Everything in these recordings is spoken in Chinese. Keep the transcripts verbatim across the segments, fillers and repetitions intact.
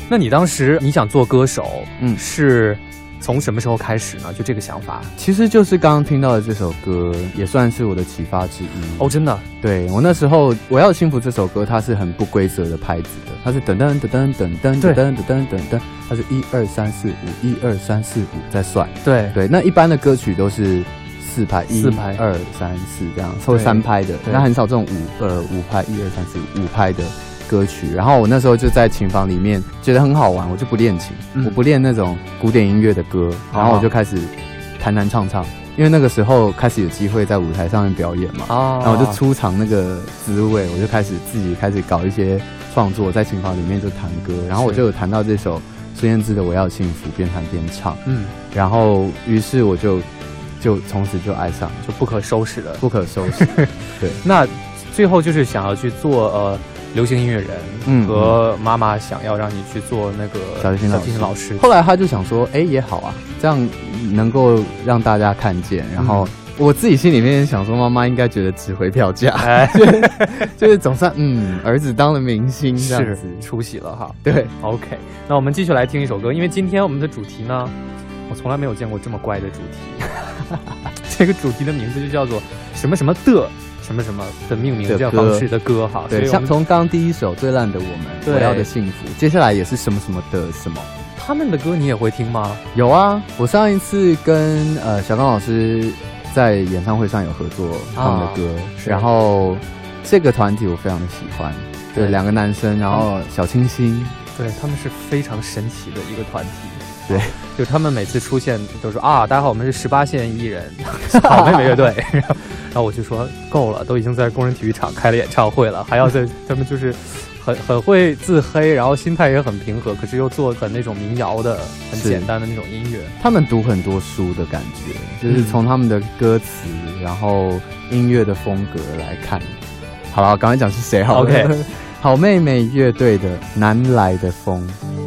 那你当时你想做歌手， 嗯， 是从什么时候开始呢？就这个想法， 其实就是刚刚听到的这首歌，也算是我的启发之一。 哦，真的？ 对，我那时候我要幸福这首歌，它是很不规则的拍子的，它是噔噔噔噔噔噔噔噔噔噔噔，它是一二三四五，一二三四五在算。 对对，那一般的歌曲都是四拍， 四拍， 二三四这样，或三拍的，那很少这种五呃五拍，一二三四五拍的歌曲。然后我那时候就在琴房里面觉得很好玩，我就不练琴，嗯、我不练那种古典音乐的歌，然后我就开始弹弹唱唱。因为那个时候开始有机会在舞台上面表演嘛，然后我就出尝那个滋味，我就开始自己开始搞一些创作，在琴房里面就弹歌，然后我就有弹到这首孙燕姿的《我要幸福》，边弹边唱，嗯，然后于是我就就从此就爱上， 就不可收拾了， 不可收拾。对， 那最后就是想要去做呃流行音乐人，嗯，和妈妈想要让你去做那个小提琴小提琴老师。 后来他就想说，哎，也好啊，这样能够让大家看见。然后我自己心里面想说，妈妈应该觉得值回票价，哎、就是总算嗯，儿子当了明星这样子， 出息了哈。 对 ，OK， 那我们继续来听一首歌，因为今天我们的主题呢，我从来没有见过这么乖的主题。这个主题的名字就叫做什么什么的。什么什么的命名这样方式的歌哈， 对，像从刚第一首最烂的我们，我要的幸福，接下来也是什么什么的什么， 他们的歌你也会听吗？ 有啊，我上一次跟呃小刚老师在演唱会上有合作他们的歌，啊、然后这个团体我非常的喜欢，对，两个男生，然后小清新， 对他们是非常神奇的一个团体。 对， 就他们每次出现都说啊，大家好，我们是十八线艺人，好妹妹乐队。然后，然后我就说够了，都已经在工人体育场开了演唱会了，还要在他们就是很很会自黑，然后心态也很平和，可是又做很那种民谣的、很简单的那种音乐。 他们读很多书的感觉，就是从他们的歌词，嗯、然后音乐的风格来看。好了，赶快讲是谁好了。 OK， 好妹妹乐队的《南来的风》。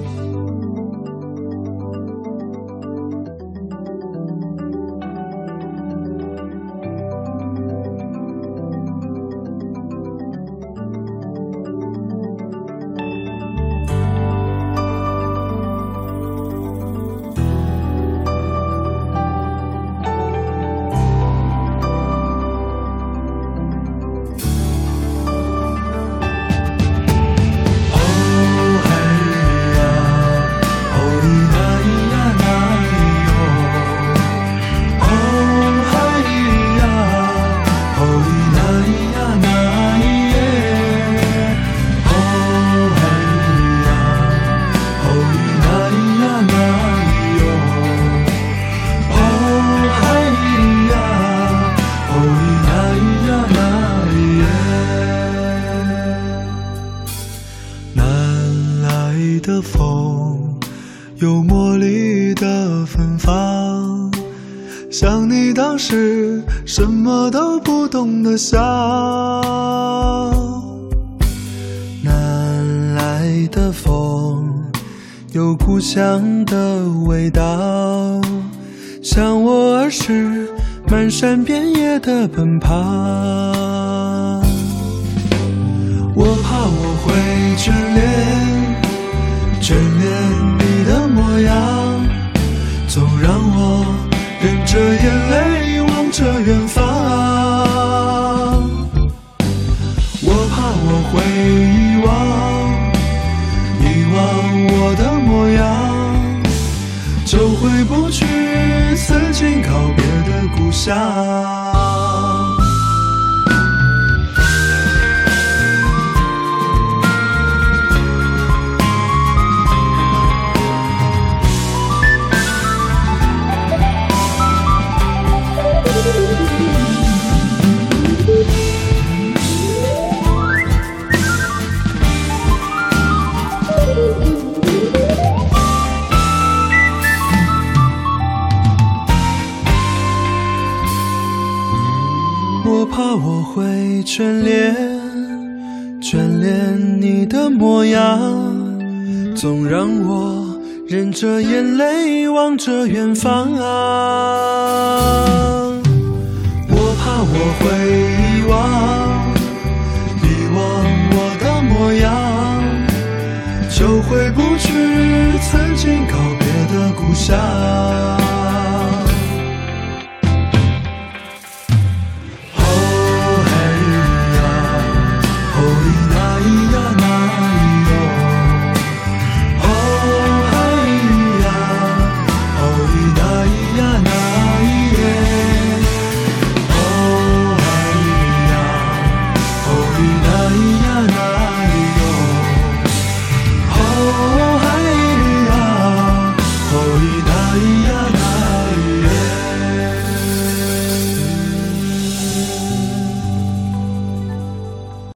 笑，南来的风有故乡的味道，像我儿时漫山遍野的奔跑。我怕我会眷恋，眷恋你的模样，总让我忍着眼泪望着远方。我会遗忘，遗忘我的模样，就回不去曾经告别的故乡。我怕我会眷恋，眷恋你的模样，总让我忍着眼泪望着远方啊。我怕我会遗忘，遗忘我的模样，就回不去曾经告别的故乡。